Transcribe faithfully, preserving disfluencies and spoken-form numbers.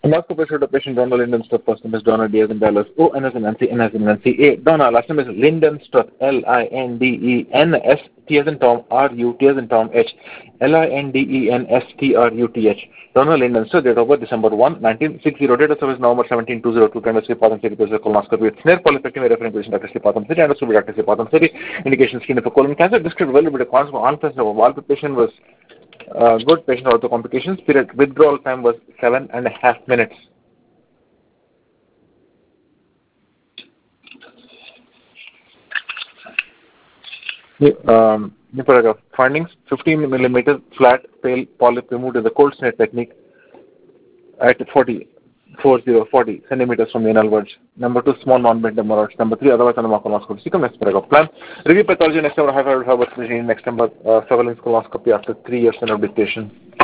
Colonoscopy showed a patient Donald Lindenstrup, first name is Donna, D as in Dallas, O, N as in Nancy, N as in Nancy, A. Donna, last name is Lindenstrup, L I N D E N S, T as in Tom, R U, T as in Tom, H, L I N D E N S T R U T H. Donna Lindenstrup, date of birth December first, nineteen sixty, date of service November seventeenth, two thousand two, kind of Sripatham City, colonoscopy with snare polypectomy, referring position Doctor Sripatham City, and also Doctor Sripatham City, indication skin for colon cancer, described well with a constant onset of palpitation was uh, good, patient ortho complications, period withdrawal time was seven and a half minutes. Um, paragraph. Findings: fifteen millimeter flat pale polyp removed with the cold snare technique at forty, forty centimeters from the anal verge. Number two, small non-bent hemorrhoids. Number three, otherwise anomalous colonoscopy. See, next paragraph. Plan: review pathology next number high fiber next number uh, surveillance colonoscopy after three years in of dictation.